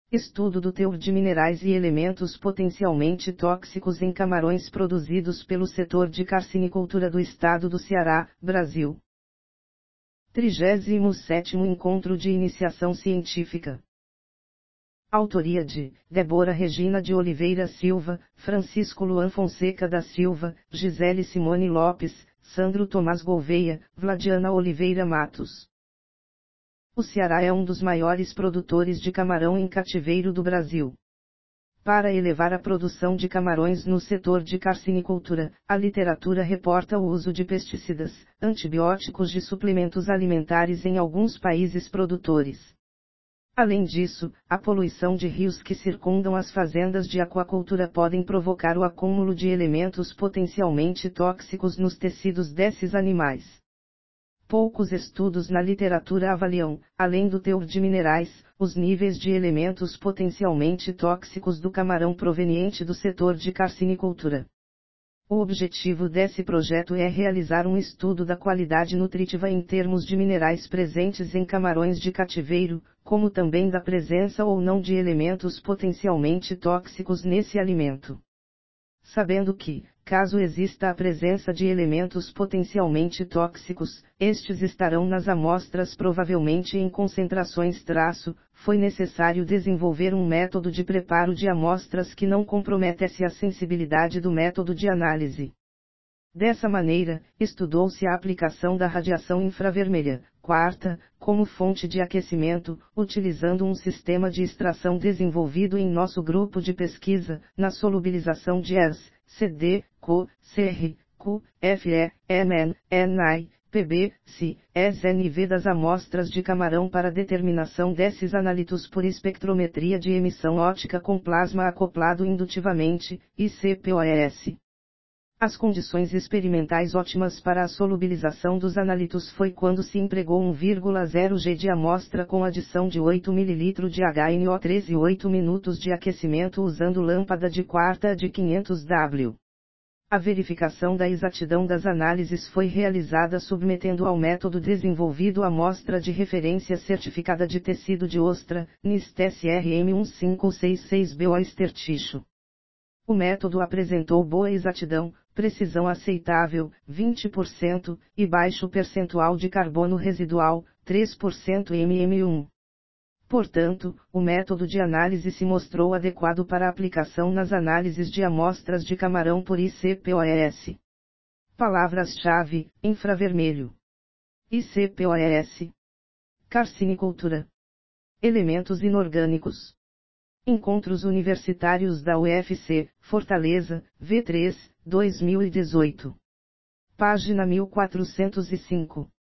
Estudo do teor de minerais e elementos potencialmente tóxicos em camarões produzidos pelo setor de carcinicultura do Estado do Ceará, Brasil. 37º Encontro de Iniciação Científica. Autoria de Débora Regina de Oliveira Silva, Francisco Luan Fonseca da Silva, Gisele Simone Lopes, Sandro Tomás Gouveia, Vladiana Oliveira Matos. O Ceará é um dos maiores produtores de camarão em cativeiro do Brasil. Para elevar a produção de camarões no setor de carcinicultura, a literatura reporta o uso de pesticidas, antibióticos de suplementos alimentares em alguns países produtores. Além disso, a poluição de rios que circundam as fazendas de aquacultura podem provocar o acúmulo de elementos potencialmente tóxicos nos tecidos desses animais. Poucos estudos na literatura avaliam, além do teor de minerais, os níveis de elementos potencialmente tóxicos do camarão proveniente do setor de carcinicultura. O objetivo desse projeto é realizar um estudo da qualidade nutritiva em termos de minerais presentes em camarões de cativeiro, como também da presença ou não de elementos potencialmente tóxicos nesse alimento. Sabendo que, caso exista a presença de elementos potencialmente tóxicos, estes estarão nas amostras provavelmente em concentrações foi necessário desenvolver um método de preparo de amostras que não comprometesse a sensibilidade do método de análise. Dessa maneira, estudou-se a aplicação da radiação infravermelha, como fonte de aquecimento, utilizando um sistema de extração desenvolvido em nosso grupo de pesquisa, na solubilização de ERS, CD, CO, CR, Q, FE, MN, NI, PB, CI, SNV das amostras de camarão para determinação desses analitos por espectrometria de emissão óptica com plasma acoplado indutivamente, ICPOES. As condições experimentais ótimas para a solubilização dos analitos foi quando se empregou 1,0 g de amostra com adição de 8 ml de HNO3 e 8 minutos de aquecimento usando lâmpada de quarta de 500 W. A verificação da exatidão das análises foi realizada submetendo ao método desenvolvido a amostra de referência certificada de tecido de ostra, NIST SRM 1566B Oyster Tissue. O método apresentou boa exatidão, precisão aceitável, 20%, e baixo percentual de carbono residual, 3% MM1. Portanto, o método de análise se mostrou adequado para aplicação nas análises de amostras de camarão por ICPOES. Palavras-chave: infravermelho, ICPOES, carcinicultura, elementos inorgânicos. Encontros Universitários da UFC, Fortaleza, V3, 2018. Página 1405.